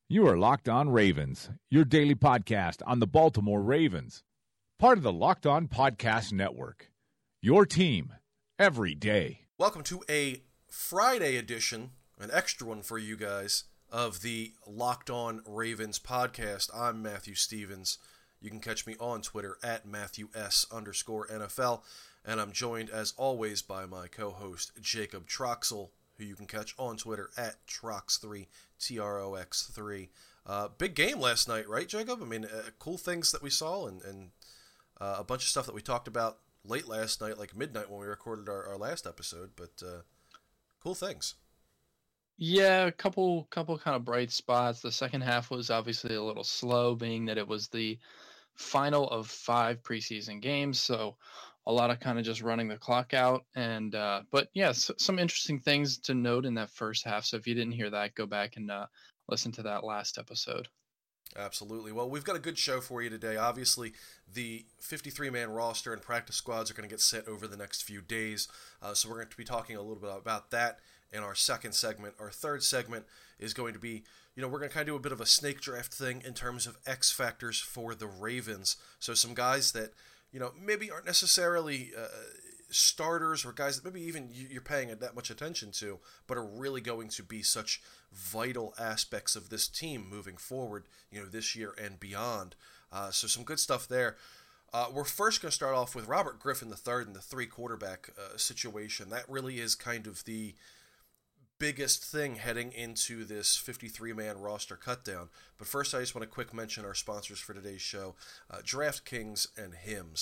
You are Locked On Ravens, your daily podcast on the Baltimore Ravens. Part of the Locked On Podcast Network. Your team every day. Welcome to a Friday edition, an extra one for you guys, of the Locked On Ravens podcast. I'm Matthew Stevens. You can catch me on Twitter at MatthewS_NFL. And I'm joined, as always, by my co-host, Jacob Troxel, who you can catch on Twitter at Trox3, Trox3. Big game last night, right, Jacob? I mean, cool things that we saw and a bunch of stuff that we talked about late last night, like midnight when we recorded our last episode, but cool things. Yeah, a couple kind of bright spots. The second half was obviously a little slow, being that it was the final of 5 preseason games, so a lot of kind of just running the clock out. And but yeah, some interesting things to note in that first half. So if you didn't hear that, go back and listen to that last episode. Absolutely. Well, we've got a good show for you today. Obviously, the 53-man roster and practice squads are going to get set over the next few days, so we're going to be talking a little bit about that in our second segment. Our third segment is going to be, we're going to kind of do a bit of a snake draft thing in terms of X factors for the Ravens. So some guys that, maybe aren't necessarily starters, or guys that maybe even you're paying that much attention to, but are really going to be such vital aspects of this team moving forward, this year and beyond. So some good stuff there. We're first going to start off with Robert Griffin III and the 3 quarterback situation. That really is kind of the biggest thing heading into this 53-man roster cutdown. But first, I just want to quick mention our sponsors for today's show, DraftKings and Hims.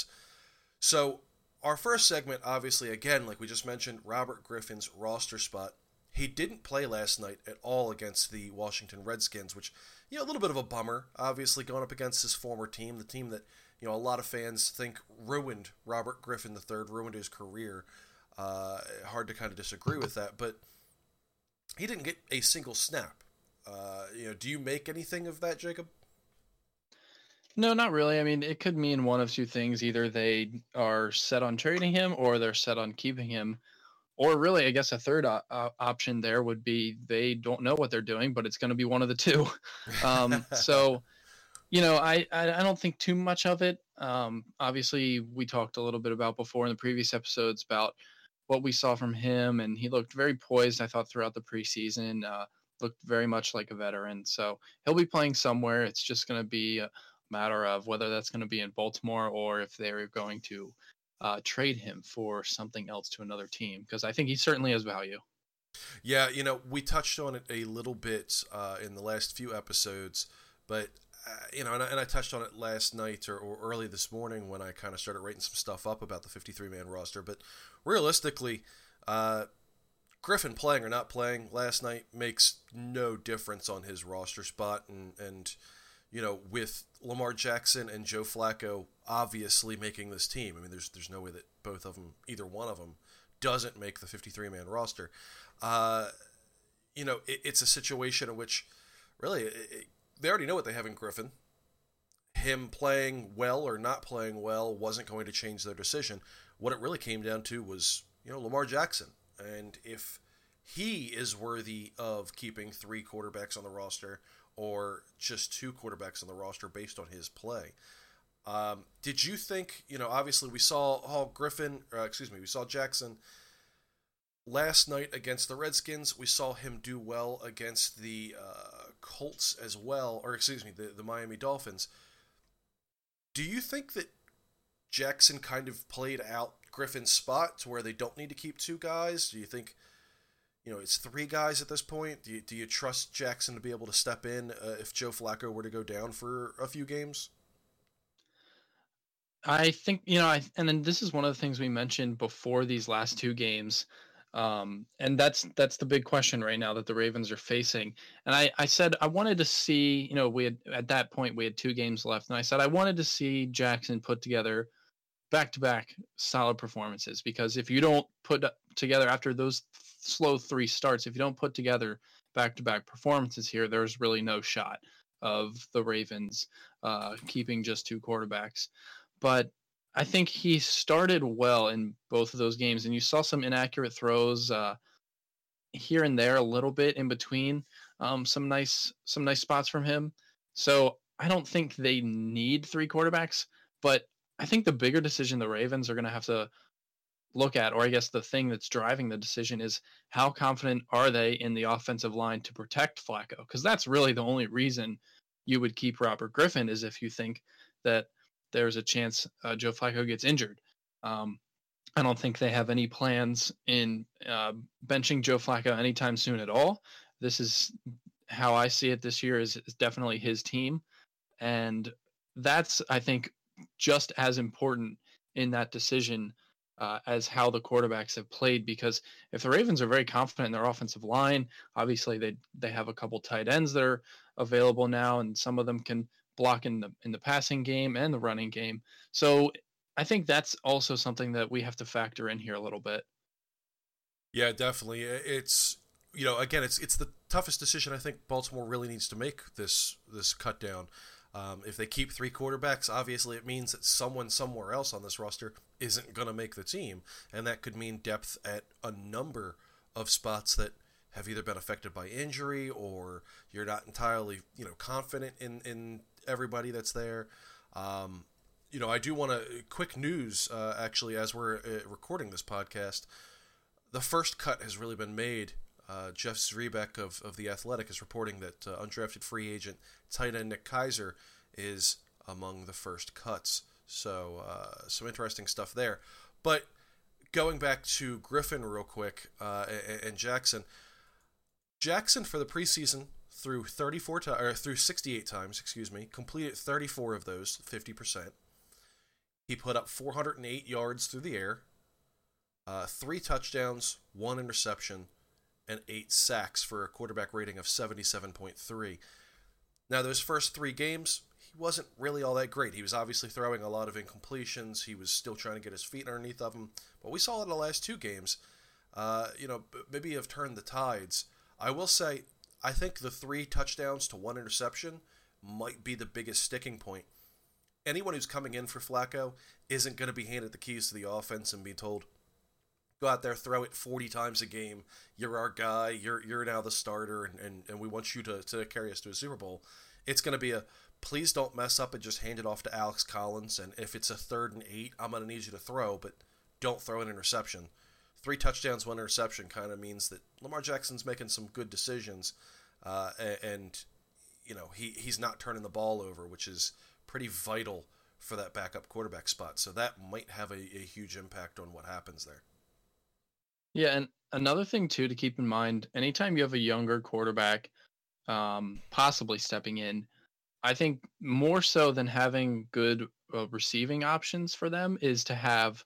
So our first segment, obviously, again, like we just mentioned, Robert Griffin's roster spot. He didn't play last night at all against the Washington Redskins, which, a little bit of a bummer, obviously, going up against his former team, the team that, a lot of fans think ruined Robert Griffin III, ruined his career. Hard to kind of disagree with that, but he didn't get a single snap. Do you make anything of that, Jacob? No, not really. I mean, it could mean one of two things. Either they are set on trading him or they're set on keeping him. Or really, I guess a third option there would be they don't know what they're doing, but it's going to be one of the two. So, I don't think too much of it. Obviously, we talked a little bit about before in the previous episodes about what we saw from him, and he looked very poised, I thought, throughout the preseason. Looked very much like a veteran. So he'll be playing somewhere. It's just going to be a matter of whether that's going to be in Baltimore or if they're going to trade him for something else to another team, because I think he certainly has value. Yeah, we touched on it a little bit in the last few episodes, but and I touched on it last night or early this morning when I kind of started writing some stuff up about the 53-man roster. But realistically, Griffin playing or not playing last night makes no difference on his roster spot, and with Lamar Jackson and Joe Flacco obviously making this team. I mean, there's no way that both of them, either one of them, doesn't make the 53-man roster. It's a situation in which really they already know what they have in Griffin. Him playing well or not playing well wasn't going to change their decision. What it really came down to was, Lamar Jackson. And if he is worthy of keeping 3 quarterbacks on the roster or just 2 quarterbacks on the roster based on his play. Did you think, obviously we saw we saw Jackson last night against the Redskins. We saw him do well against the Colts as well, the Miami Dolphins. Do you think that Jackson kind of played out Griffin's spot to where they don't need to keep 2 guys? Do you think, it's 3 guys at this point? Do you trust Jackson to be able to step in if Joe Flacco were to go down for a few games? I think, and then this is one of the things we mentioned before these last 2 games. And that's the big question right now that the Ravens are facing. And I said I wanted to see, at that point we had 2 games left, and I said I wanted to see Jackson put together back-to-back solid performances, because if you don't put together after those slow 3 starts, if you don't put together back-to-back performances here, there's really no shot of the Ravens keeping just 2 quarterbacks. But I think he started well in both of those games, and you saw some inaccurate throws here and there a little bit in between. some nice spots from him. So I don't think they need three quarterbacks, but I think the bigger decision the Ravens are going to have to look at, or I guess the thing that's driving the decision, is how confident are they in the offensive line to protect Flacco? Because that's really the only reason you would keep Robert Griffin, is if you think that there's a chance Joe Flacco gets injured. I don't think they have any plans in benching Joe Flacco anytime soon at all. This is how I see it this year, is definitely his team. And that's, I think, just as important in that decision as how the quarterbacks have played, because if the Ravens are very confident in their offensive line, obviously they have a couple tight ends that are available now, and some of them can block in the passing game and the running game. So I think that's also something that we have to factor in here a little bit. Yeah, definitely. It's, again, it's the toughest decision I think Baltimore really needs to make this cut down. If they keep three quarterbacks, obviously it means that someone somewhere else on this roster isn't going to make the team, and that could mean depth at a number of spots that have either been affected by injury, or you're not entirely confident in everybody that's there. I do want to quick news actually, as we're recording this podcast. The first cut has really been made. Jeff Zrebeck of The Athletic is reporting that undrafted free agent tight end Nick Keizer is among the first cuts. So some interesting stuff there. But going back to Griffin real quick and Jackson. Jackson for the preseason threw 68 times, completed 34 of those, 50%. He put up 408 yards through the air, 3 touchdowns, 1 interception, and 8 sacks for a quarterback rating of 77.3. Now, those first 3 games, he wasn't really all that great. He was obviously throwing a lot of incompletions. He was still trying to get his feet underneath of him. But we saw in the last 2 games, maybe have turned the tides. I will say, I think the 3 touchdowns to 1 interception might be the biggest sticking point. Anyone who's coming in for Flacco isn't going to be handed the keys to the offense and be told, go out there, throw it 40 times a game. You're our guy. You're now the starter, and we want you to carry us to a Super Bowl. It's going to be please don't mess up and just hand it off to Alex Collins, and if it's a 3rd and 8, I'm going to need you to throw, but don't throw an interception. 3 touchdowns, 1 interception kind of means that Lamar Jackson's making some good decisions, and he's not turning the ball over, which is pretty vital for that backup quarterback spot. So that might have a huge impact on what happens there. Yeah, and another thing too to keep in mind, anytime you have a younger quarterback possibly stepping in, I think more so than having good receiving options for them is to have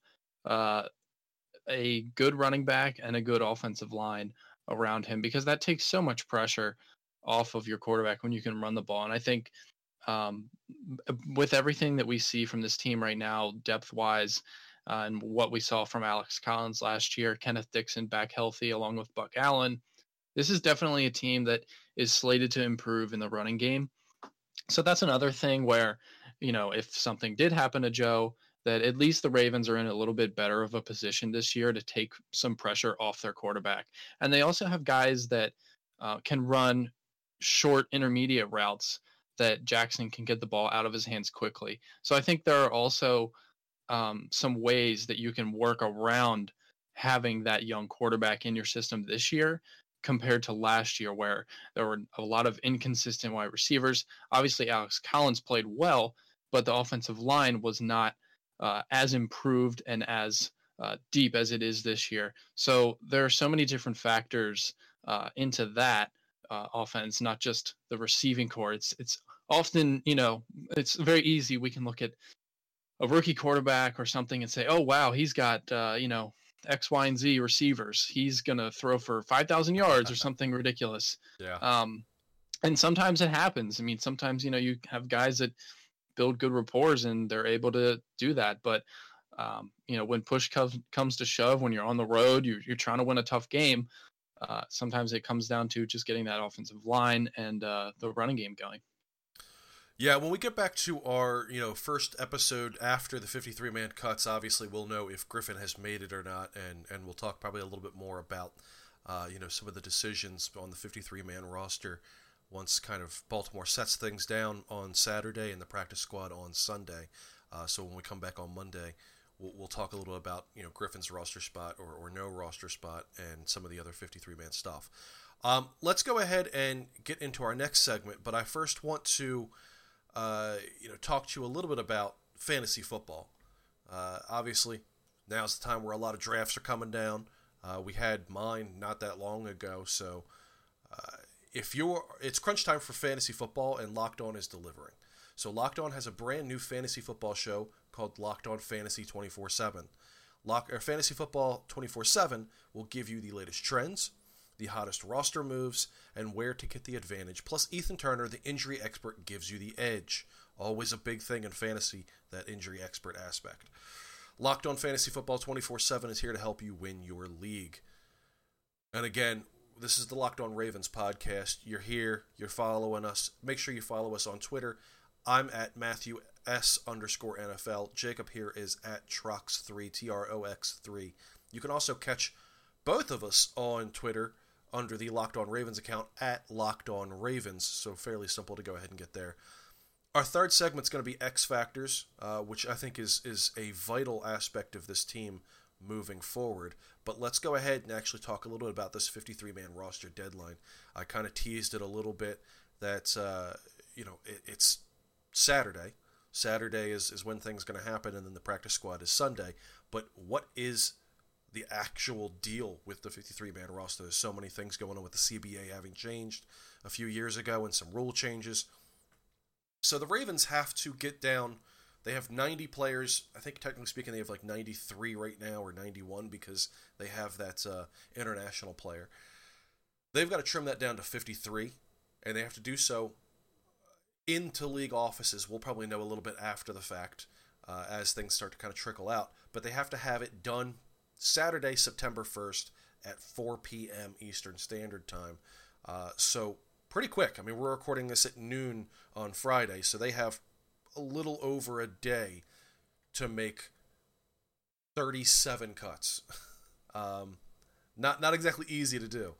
a good running back and a good offensive line around him, because that takes so much pressure off of your quarterback when you can run the ball. And I think with everything that we see from this team right now, depth-wise, and what we saw from Alex Collins last year, Kenneth Dixon back healthy along with Buck Allen, this is definitely a team that is slated to improve in the running game. So that's another thing where, if something did happen to Joe, that at least the Ravens are in a little bit better of a position this year to take some pressure off their quarterback. And they also have guys that can run short intermediate routes that Jackson can get the ball out of his hands quickly. So I think there are also some ways that you can work around having that young quarterback in your system this year compared to last year, where there were a lot of inconsistent wide receivers. Obviously, Alex Collins played well, but the offensive line was not as improved and as deep as it is this year. So there are so many different factors into that offense, not just the receiving core. It's often, it's very easy. We can look at a rookie quarterback or something and say, oh, wow, he's got, X, Y, and Z receivers. He's going to throw for 5,000 yards or something ridiculous. Yeah. And sometimes it happens. I mean, sometimes, you have guys that build good rapport and they're able to do that. But, when push comes to shove, when you're on the road, you're trying to win a tough game. Sometimes it comes down to just getting that offensive line and the running game going. Yeah, when we get back to our first episode after the 53-man cuts, obviously we'll know if Griffin has made it or not, and we'll talk probably a little bit more about some of the decisions on the 53-man roster once kind of Baltimore sets things down on Saturday and the practice squad on Sunday. So when we come back on Monday, we'll talk a little about Griffin's roster spot or no roster spot and some of the other 53-man stuff. Let's go ahead and get into our next segment, but I first want to talk to you a little bit about fantasy football. Obviously, now's the time where a lot of drafts are coming down. We had mine not that long ago, so it's crunch time for fantasy football, and Locked On is delivering. So Locked On has a brand new fantasy football show called Locked On Fantasy 24/7. Fantasy Football 24/7 will give you the latest trends, the hottest roster moves, and where to get the advantage. Plus, Ethan Turner, the injury expert, gives you the edge. Always a big thing in fantasy, that injury expert aspect. Locked On Fantasy Football 24/7 is here to help you win your league. And again, this is the Locked On Ravens podcast. You're here. You're following us. Make sure you follow us on Twitter. I'm at Matthew S_NFL. Jacob here is at Trox3, TROX3. You can also catch both of us on Twitter under the Locked On Ravens account at Locked On Ravens. So fairly simple to go ahead and get there. Our third segment is going to be X Factors, which I think is a vital aspect of this team moving forward. But let's go ahead and actually talk a little bit about this 53-man roster deadline. I kind of teased it a little bit that, it's Saturday. Saturday is when things are going to happen, and then the practice squad is Sunday. But what is the actual deal with the 53-man roster? There's so many things going on with the CBA having changed a few years ago and some rule changes. So the Ravens have to get down. They have 90 players. I think technically speaking they have like 93 right now, or 91, because they have that international player. They've got to trim that down to 53, and they have to do so into league offices. We'll probably know a little bit after the fact as things start to kind of trickle out. But they have to have it done Saturday, September 1st at 4 p.m. Eastern Standard Time. So pretty quick. I mean, we're recording this at noon on Friday, so they have a little over a day to make 37 cuts. Not exactly easy to do.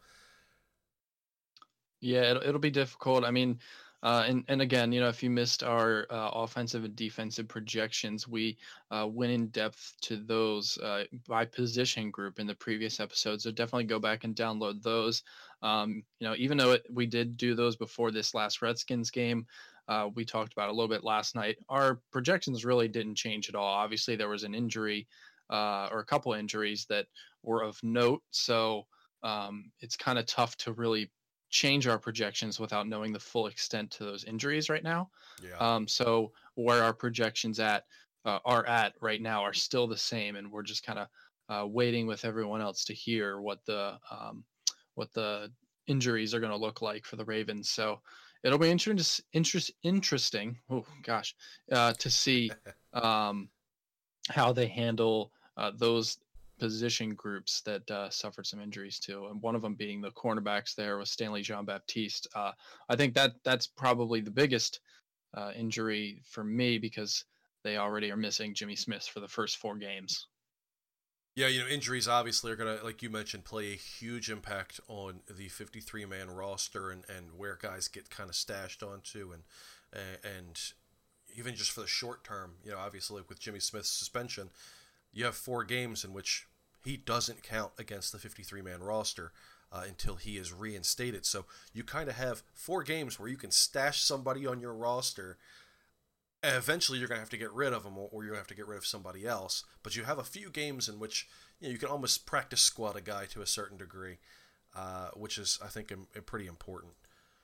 Yeah, it'll be difficult. I mean, and again, if you missed our offensive and defensive projections, we went in depth to those by position group in the previous episode. So definitely go back and download those. Even though we did do those before this last Redskins game, we talked about it a little bit last night. Our projections really didn't change at all. Obviously, there was an injury or a couple injuries that were of note. So it's kind of tough to really change our projections without knowing the full extent to those injuries right now. Yeah. So where our projections are at right now are still the same, and we're just kind of waiting with everyone else to hear what the injuries are going to look like for the Ravens. So it'll be interesting. Oh gosh, to see how they handle those position groups that suffered some injuries too, and one of them being the cornerbacks there was Stanley Jean-Baptiste. I think that's probably the biggest injury for me, because they already are missing Jimmy Smith for the first 4 games. Yeah, injuries obviously are going to, like you mentioned, play a huge impact on the 53-man roster and where guys get kind of stashed onto, and even just for the short term, obviously with Jimmy Smith's suspension, you have 4 games in which he doesn't count against the 53-man roster until he is reinstated. So you kind of have 4 games where you can stash somebody on your roster. Eventually, you're going to have to get rid of them, or you're going to have to get rid of somebody else. But you have a few games in which you can almost practice squad a guy to a certain degree, which is, I think, pretty important.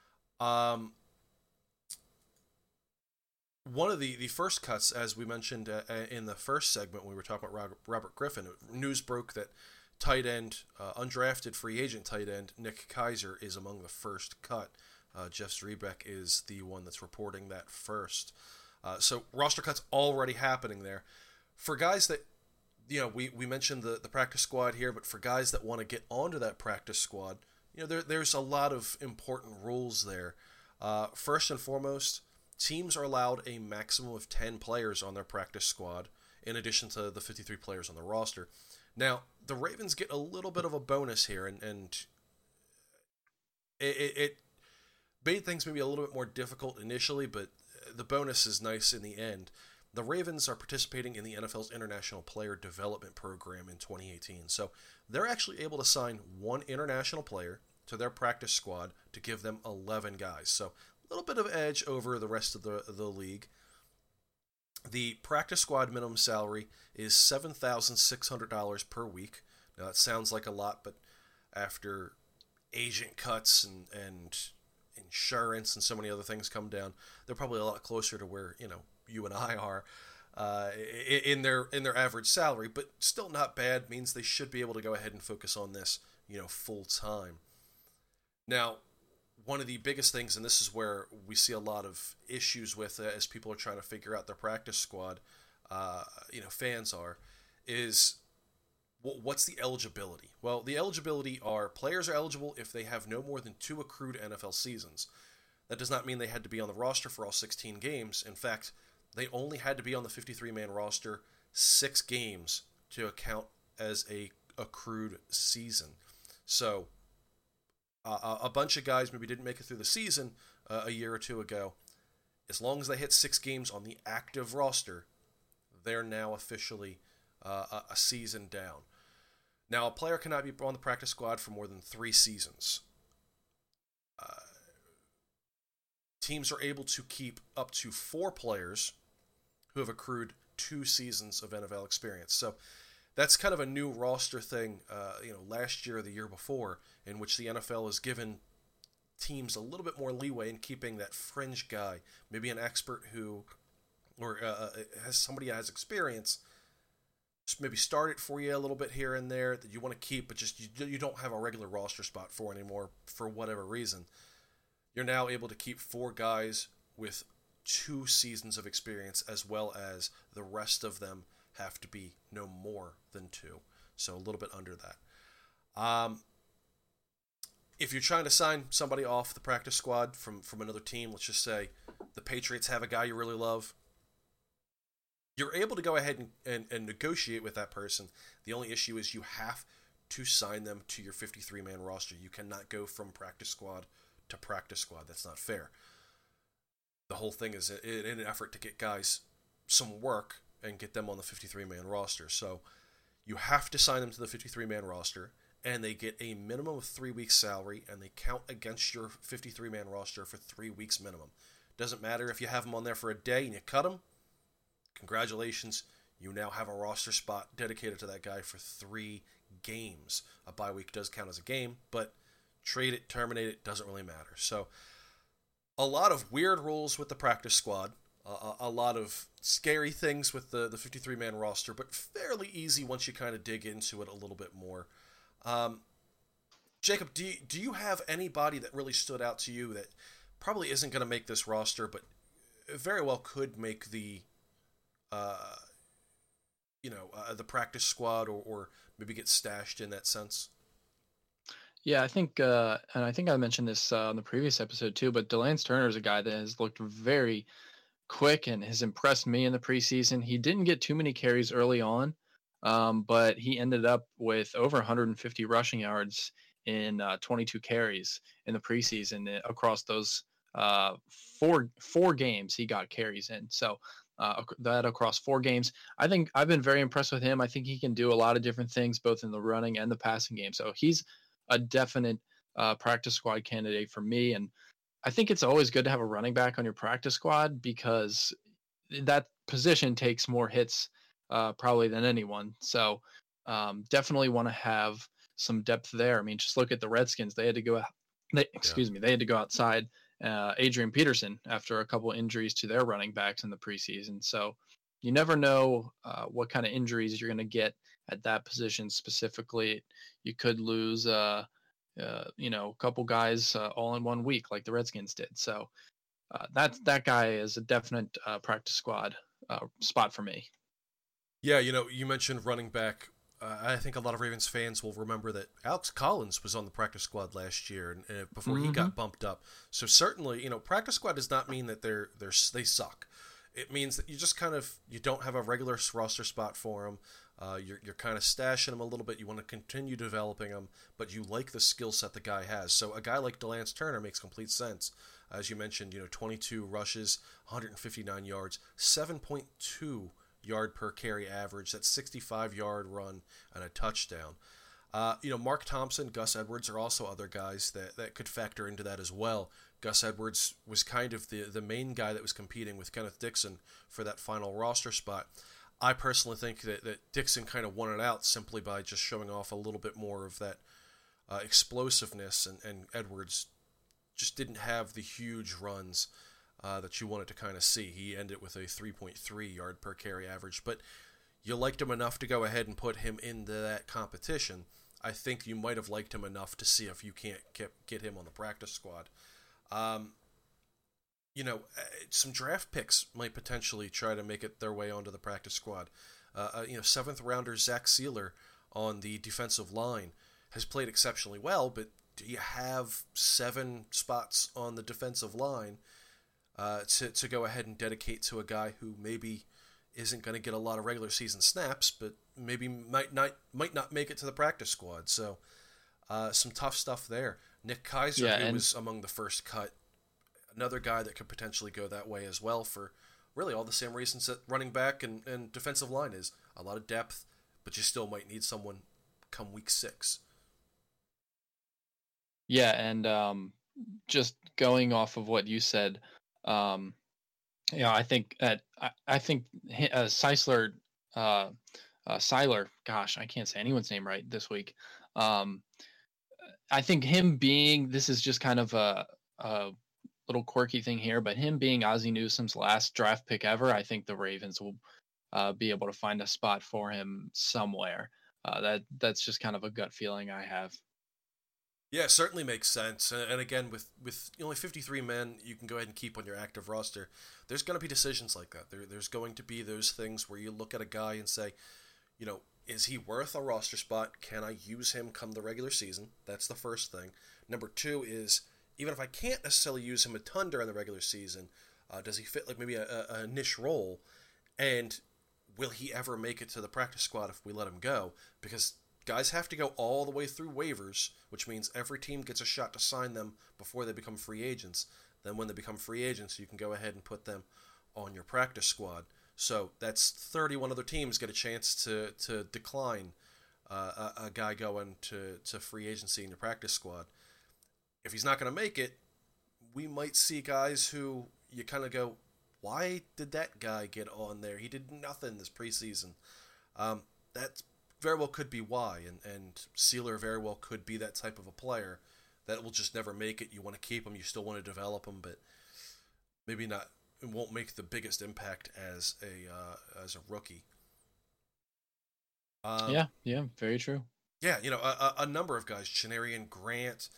One of the first cuts, as we mentioned in the first segment when we were talking about Robert Griffin, news broke that tight end, undrafted free agent tight end, Nick Keiser is among the first cut. Jeff Zrebeck is the one that's reporting that first. So roster cuts already happening there. For guys that, we mentioned the practice squad here, but for guys that want to get onto that practice squad, there's a lot of important rules there. First and foremost, teams are allowed a maximum of 10 players on their practice squad, in addition to the 53 players on the roster. Now, the Ravens get a little bit of a bonus here, and it made things maybe a little bit more difficult initially, but the bonus is nice in the end. The Ravens are participating in the NFL's International Player Development Program in 2018. So they're actually able to sign one international player to their practice squad to give them 11 guys. So a little bit of edge over the rest of the league. The practice squad minimum salary is $7,600 per week. Now that sounds like a lot, but after agent cuts and insurance and so many other things come down, they're probably a lot closer to where you and I are in their average salary, but still not bad. Means they should be able to go ahead and focus on this full time. Now, one of the biggest things, and this is where we see a lot of issues with as people are trying to figure out their practice squad, fans is what's the eligibility? Well, the eligibility players are eligible if they have no more than 2 accrued NFL seasons. That does not mean they had to be on the roster for all 16 games. In fact, they only had to be on the 53-man roster 6 games to account as a accrued season. So a bunch of guys maybe didn't make it through the season a year or two ago. As long as they hit 6 games on the active roster, they're now officially a season down. Now, a player cannot be on the practice squad for more than 3 seasons. Teams are able to keep up to 4 players who have accrued 2 seasons of NFL experience. So that's kind of a new roster thing, last year or the year before, in which the NFL has given teams a little bit more leeway in keeping that fringe guy, maybe an expert or has somebody that has experience, just maybe start it for you a little bit here and there that you want to keep, but just you don't have a regular roster spot for anymore for whatever reason. You're now able to keep 4 guys with 2 seasons of experience, as well as the rest of them have to be no more than 2. So a little bit under that. If you're trying to sign somebody off the practice squad from another team, let's just say the Patriots have a guy you really love, you're able to go ahead and negotiate with that person. The only issue is you have to sign them to your 53-man roster. You cannot go from practice squad to practice squad. That's not fair. The whole thing is in an effort to get guys some work and get them on the 53-man roster. So you have to sign them to the 53-man roster, and they get a minimum of 3 weeks salary, and they count against your 53-man roster for 3 weeks minimum. Doesn't matter if you have them on there for a day and you cut them. Congratulations, you now have a roster spot dedicated to that guy for 3 games. A bye week does count as a game, but trade it, terminate it, doesn't really matter. So a lot of weird rules with the practice squad, a lot of scary things with the 53-man roster, but fairly easy once you kind of dig into it a little bit more. Jacob, do you have anybody that really stood out to you that probably isn't going to make this roster, but very well could make the the practice squad or maybe get stashed in that sense? Yeah, I think, and I think I mentioned this on the previous episode too, but Delance Turner is a guy that has looked very quick and has impressed me in the preseason. He didn't get too many carries early on, but he ended up with over 150 rushing yards in 22 carries in the preseason across those four games he got carries in. So that across 4 games, I think I've been very impressed with him. I think he can do a lot of different things, both in the running and the passing game. So he's a definite practice squad candidate for me. And I think it's always good to have a running back on your practice squad because that position takes more hits probably than anyone. So definitely want to have some depth there. I mean, just look at the Redskins. They had to go out. They had to go outside Adrian Peterson after a couple of injuries to their running backs in the preseason. So you never know what kind of injuries you're going to get at that position specifically. You could lose, a couple guys all in 1 week like the Redskins did. So that guy is a definite practice squad spot for me. Yeah, you mentioned running back. I think a lot of Ravens fans will remember that Alex Collins was on the practice squad last year and before he got bumped up. So certainly, practice squad does not mean that they suck. It means that you just you don't have a regular roster spot for them. You're kind of stashing him a little bit. You want to continue developing him, but you like the skill set the guy has. So a guy like DeLance Turner makes complete sense. As you mentioned, 22 rushes, 159 yards, 7.2 yard per carry average. That's 65-yard run and a touchdown. Mark Thompson, Gus Edwards are also other guys that could factor into that as well. Gus Edwards was kind of the main guy that was competing with Kenneth Dixon for that final roster spot. I personally think that Dixon kind of won it out simply by just showing off a little bit more of that explosiveness, and Edwards just didn't have the huge runs that you wanted to kind of see. He ended with a 3.3 yard per carry average, but you liked him enough to go ahead and put him into that competition. I think you might have liked him enough to see if you can't get him on the practice squad. Some draft picks might potentially try to make it their way onto the practice squad. Seventh rounder Zach Sealer on the defensive line has played exceptionally well, but do you have 7 spots on the defensive line to go ahead and dedicate to a guy who maybe isn't going to get a lot of regular season snaps, but maybe might not make it to the practice squad? So some tough stuff there. Nick Kaiser, who was among the first cut, another guy that could potentially go that way as well for really all the same reasons that running back and defensive line is. A lot of depth, but you still might need someone come week 6. Yeah, and just going off of what you said, I think Seisler, Seiler, gosh, I can't say anyone's name right this week. I think this is just kind of a little quirky thing here, but him being Ozzie Newsome's last draft pick ever, I think the Ravens will be able to find a spot for him somewhere. That's just kind of a gut feeling I have. Yeah, it certainly makes sense. And again, with only 53 men you can go ahead and keep on your active roster, there's going to be decisions like that. There's going to be those things where you look at a guy and say, is he worth a roster spot? Can I use him come the regular season? That's the first thing. Number 2 is, even if I can't necessarily use him a ton during the regular season, does he fit like maybe a niche role? And will he ever make it to the practice squad if we let him go? Because guys have to go all the way through waivers, which means every team gets a shot to sign them before they become free agents. Then when they become free agents, you can go ahead and put them on your practice squad. So that's 31 other teams get a chance to decline a guy going to free agency in your practice squad. If he's not going to make it, we might see guys who you kind of go, why did that guy get on there? He did nothing this preseason. That very well could be why, and Sealer very well could be that type of a player that will just never make it. You want to keep him, you still want to develop him, but maybe not. It won't make the biggest impact as a rookie. Yeah, very true. Yeah, a number of guys, Chenarian Grant,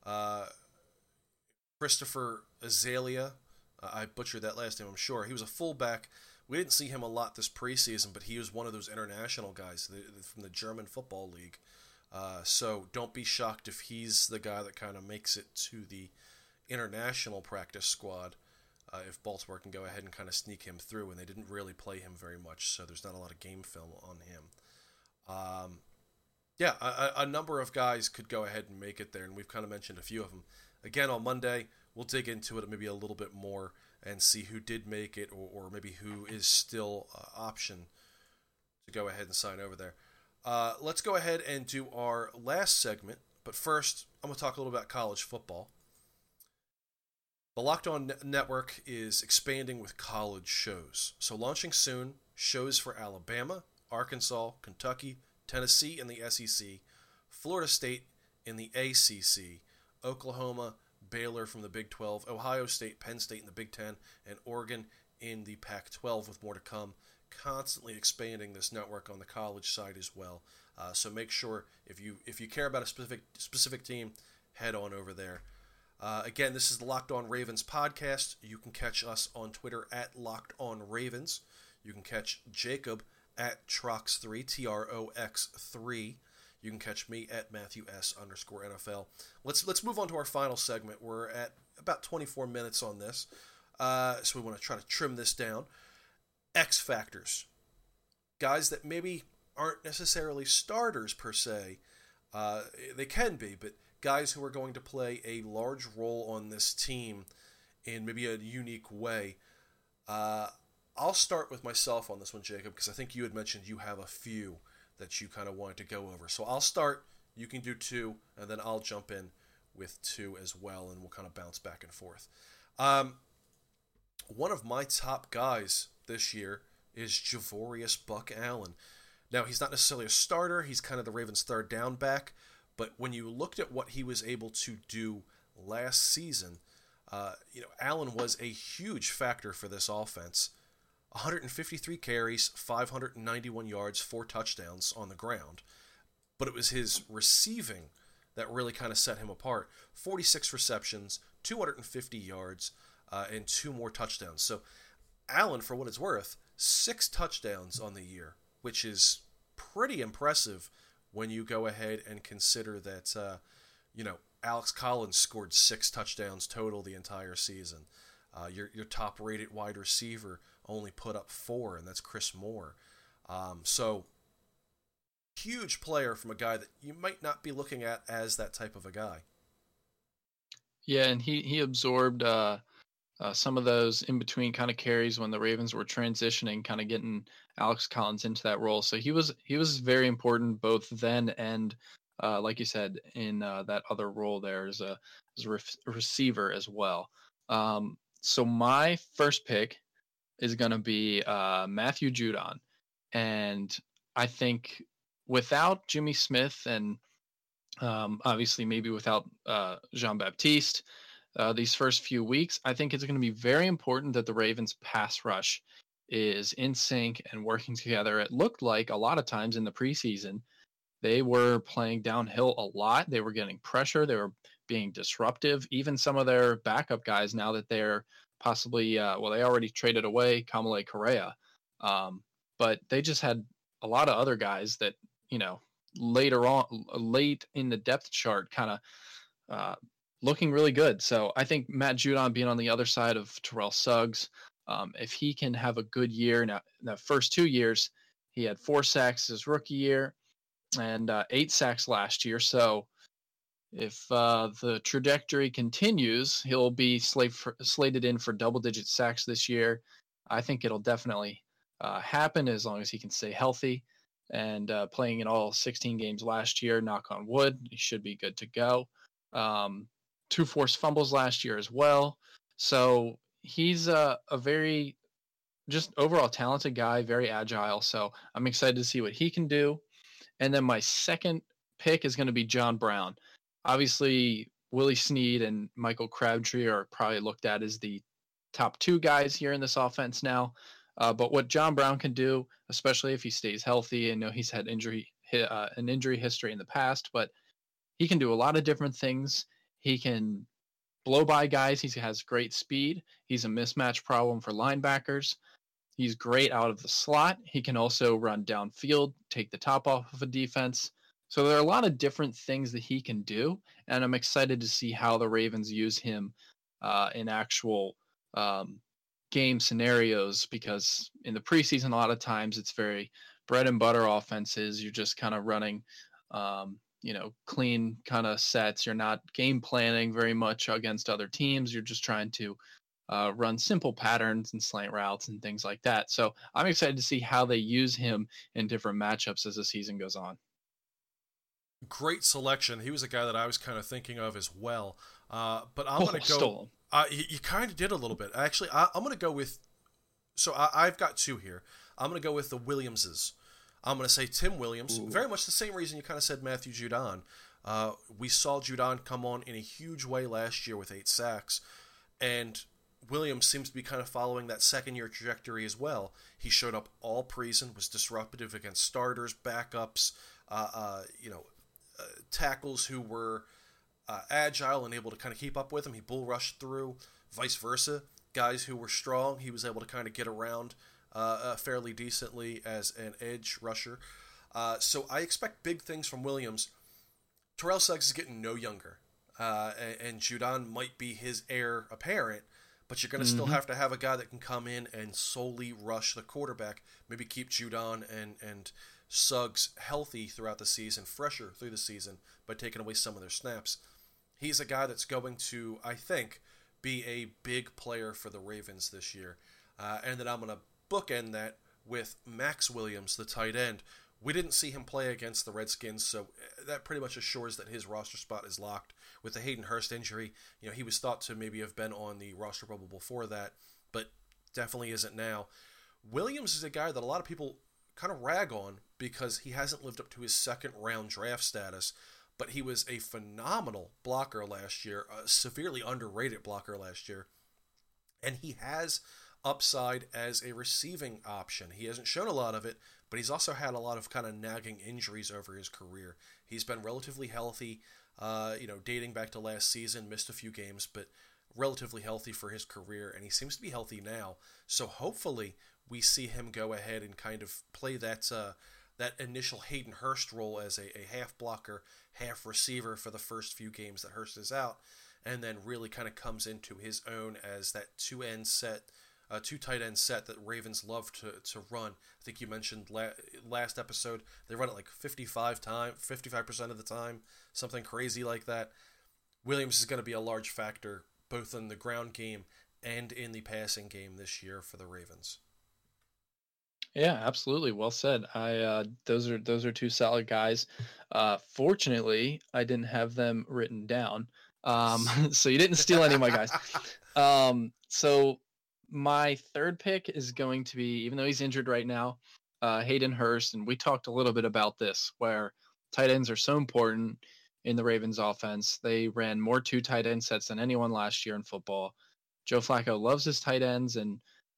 Christopher Azalea, I butchered that last name, I'm sure. He was a fullback. We didn't see him a lot this preseason, but he was one of those international guys from the German Football League. So don't be shocked if he's the guy that kind of makes it to the international practice squad, if Baltimore can go ahead and kind of sneak him through, and they didn't really play him very much, so there's not a lot of game film on him. A number of guys could go ahead and make it there, and we've kind of mentioned a few of them. Again, on Monday, we'll dig into it maybe a little bit more and see who did make it, or maybe who is still option to go ahead and sign over there. Let's go ahead and do our last segment, but first, I'm going to talk a little about college football. The Locked On Network is expanding with college shows. So launching soon, shows for Alabama, Arkansas, Kentucky, Tennessee in the SEC, Florida State in the ACC, Oklahoma, Baylor from the Big 12, Ohio State, Penn State in the Big 10, and Oregon in the Pac-12, with more to come. Constantly expanding this network on the college side as well. So make sure, if you care about a specific team, head on over there. Again, this is the Locked On Ravens podcast. You can catch us on Twitter at Locked On Ravens. You can catch Jacob at Trox3, Trox3. You can catch me at Matthew S_NFL. Let's move on to our final segment. We're at about 24 minutes on this, so we want to try to trim this down. X factors, guys that maybe aren't necessarily starters per se. They can be, but guys who are going to play a large role on this team in maybe a unique way. I'll start with myself on this one, Jacob, because I think you had mentioned you have a few that you kind of wanted to go over. So I'll start, you can do two, and then I'll jump in with two as well, and we'll kind of bounce back and forth. One of my top guys this year is Javorius Buck Allen. Now, he's not necessarily a starter. He's kind of the Ravens' third down back. But when you looked at what he was able to do last season, Allen was a huge factor for this offense. 153 carries, 591 yards, 4 touchdowns on the ground. But it was his receiving that really kind of set him apart. 46 receptions, 250 yards, and 2 more touchdowns. So Allen, for what it's worth, 6 touchdowns on the year, which is pretty impressive when you go ahead and consider that, Alex Collins scored 6 touchdowns total the entire season. Your top-rated wide receiver only put up 4, and that's Chris Moore. So, huge player from a guy that you might not be looking at as that type of a guy. Yeah, and he absorbed some of those in-between kind of carries when the Ravens were transitioning, kind of getting Alex Collins into that role. So he was very important both then and, like you said, in that other role there as a receiver as well. So my first pick is going to be Matthew Judon. And I think without Jimmy Smith and obviously maybe without Jean-Baptiste, these first few weeks, I think it's going to be very important that the Ravens pass rush is in sync and working together. It looked like a lot of times in the preseason, they were playing downhill a lot. They were getting pressure. They were being disruptive. Even some of their backup guys, now that they're possibly, they already traded away Kamale Correa. But they just had a lot of other guys that, late in the depth chart kind of looking really good. So I think Matt Judon being on the other side of Terrell Suggs, if he can have a good year. Now, in the first 2 years, he had 4 sacks his rookie year and 8 sacks last year. So if the trajectory continues, he'll be slated in for double-digit sacks this year. I think it'll definitely happen as long as he can stay healthy. And playing in all 16 games last year, knock on wood, he should be good to go. 2 forced fumbles last year as well. So he's a very just overall talented guy, very agile. So I'm excited to see what he can do. And then my second pick is going to be John Brown. Obviously, Willie Snead and Michael Crabtree are probably looked at as the top 2 guys here in this offense now. But what John Brown can do, especially if he stays healthy, I know he's had an injury history in the past, but he can do a lot of different things. He can blow by guys. He has great speed. He's a mismatch problem for linebackers. He's great out of the slot. He can also run downfield, take the top off of a defense. So there are a lot of different things that he can do, and I'm excited to see how the Ravens use him in actual game scenarios, because in the preseason, a lot of times it's very bread and butter offenses. You're just kind of running, clean kind of sets. You're not game planning very much against other teams. You're just trying to run simple patterns and slant routes and things like that. So I'm excited to see how they use him in different matchups as the season goes on. Great selection. He was a guy that I was kind of thinking of as well. But I'm going to go. Stole him. You kind of did a little bit. Actually, I'm going to go with. So I've got 2 here. I'm going to go with the Williamses. I'm going to say Tim Williams. Ooh. Very much the same reason you kind of said Matthew Judon. We saw Judon come on in a huge way last year with 8 sacks. And Williams seems to be kind of following that second-year trajectory as well. He showed up all preseason, was disruptive against starters, backups, tackles who were agile and able to kind of keep up with him. He bull rushed through, vice versa. Guys who were strong, he was able to kind of get around fairly decently as an edge rusher. So I expect big things from Williams. Terrell Suggs is getting no younger, and Judon might be his heir apparent, but you're going to still have to have a guy that can come in and solely rush the quarterback, maybe keep Judon and Suggs healthy throughout the season, fresher through the season by taking away some of their snaps. He's a guy that's going to, I think, be a big player for the Ravens this year. And then I'm going to bookend that with Max Williams, the tight end. We didn't see him play against the Redskins, so that pretty much assures that his roster spot is locked. With the Hayden Hurst injury, he was thought to maybe have been on the roster bubble before that, but definitely isn't now. Williams is a guy that a lot of people kind of rag on because he hasn't lived up to his second-round draft status, but he was a phenomenal blocker last year, a severely underrated blocker last year, and he has upside as a receiving option. He hasn't shown a lot of it, but he's also had a lot of kind of nagging injuries over his career. He's been relatively healthy, dating back to last season, missed a few games, but relatively healthy for his career, and he seems to be healthy now. So hopefully we see him go ahead and kind of play that initial Hayden Hurst role as a half blocker, half receiver for the first few games that Hurst is out, and then really kind of comes into his own as that two tight end set that Ravens love to run. I think you mentioned last episode they run it like 55% of the time, something crazy like that. Williams is going to be a large factor both in the ground game and in the passing game this year for the Ravens. Yeah, absolutely. Well said. Those are two solid guys. Fortunately, I didn't have them written down. So you didn't steal any of my guys. So my third pick is going to be, even though he's injured right now, Hayden Hurst, and we talked a little bit about this, where tight ends are so important in the Ravens offense. They ran more two tight end sets than anyone last year in football. Joe Flacco loves his tight ends, and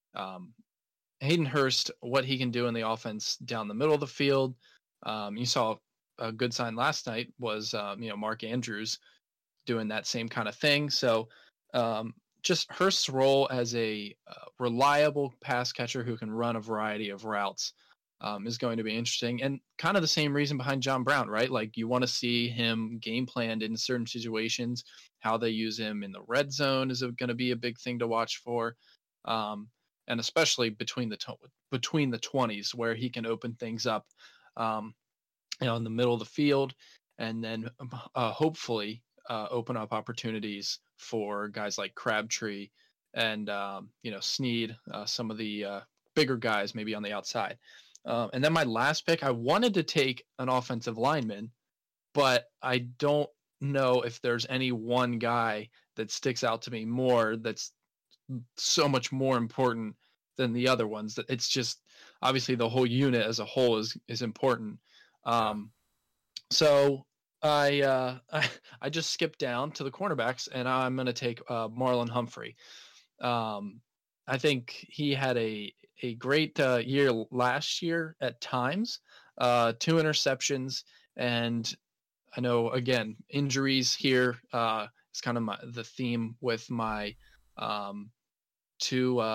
Hayden Hurst, what he can do in the offense down the middle of the field. You saw a good sign last night was, Mark Andrews doing that same kind of thing. So just Hurst's role as a reliable pass catcher who can run a variety of routes is going to be interesting. And kind of the same reason behind John Brown, right? Like you want to see him game planned in certain situations. How they use him in the red zone is going to be a big thing to watch for. And especially between the 20s where he can open things up, in the middle of the field, and then hopefully open up opportunities for guys like Crabtree and Snead, some of the bigger guys maybe on the outside. And then my last pick, I wanted to take an offensive lineman, but I don't know if there's any one guy that sticks out to me more that's so much more important than the other ones. That it's just obviously the whole unit as a whole is important. So I just skipped down to the cornerbacks, and I'm going to take Marlon Humphrey. I think he had a great year last year at times, 2 interceptions, and I know again injuries here is kind of the theme with my two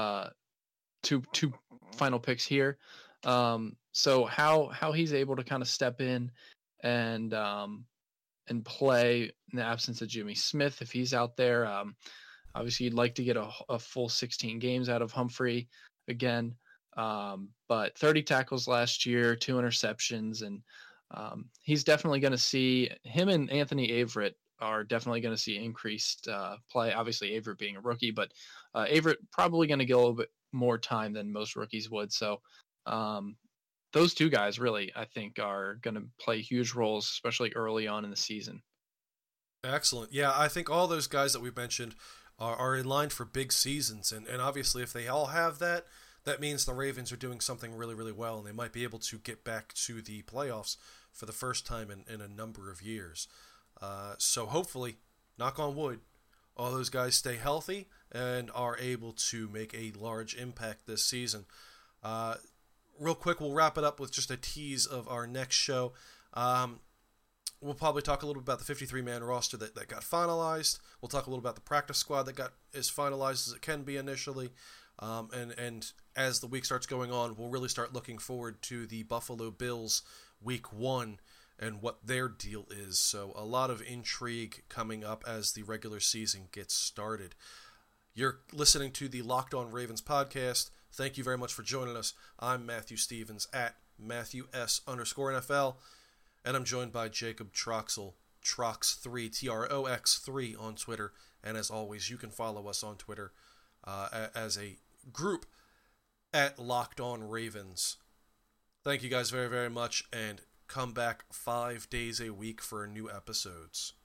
final picks here. So how he's able to kind of step in and play in the absence of Jimmy Smith if he's out there. Obviously, you'd like to get a full 16 games out of Humphrey again, but 30 tackles last year, 2 interceptions, and he's definitely going to see him and Anthony Averett are definitely going to see increased play. Obviously, Averett being a rookie, but Averett probably going to get a little bit more time than most rookies would. So those two guys really, I think, are going to play huge roles, especially early on in the season. Excellent. Yeah, I think all those guys that we mentioned are in line for big seasons. And obviously, if they all have that, that means the Ravens are doing something really, really well, and they might be able to get back to the playoffs for the first time in a number of years. So hopefully, knock on wood, all those guys stay healthy and are able to make a large impact this season. Real quick, we'll wrap it up with just a tease of our next show. We'll probably talk a little bit about the 53-man roster that got finalized. We'll talk a little about the practice squad that got as finalized as it can be initially. And as the week starts going on, we'll really start looking forward to the Buffalo Bills Week 1 and what their deal is. So a lot of intrigue coming up as the regular season gets started. You're listening to the Locked On Ravens podcast. Thank you very much for joining us. I'm Matthew Stevens at Matthew S_NFL, and I'm joined by Jacob Troxel, Trox3, TROX3 on Twitter. And as always, you can follow us on Twitter as a group at Locked On Ravens. Thank you guys very, very much, and come back 5 days a week for new episodes.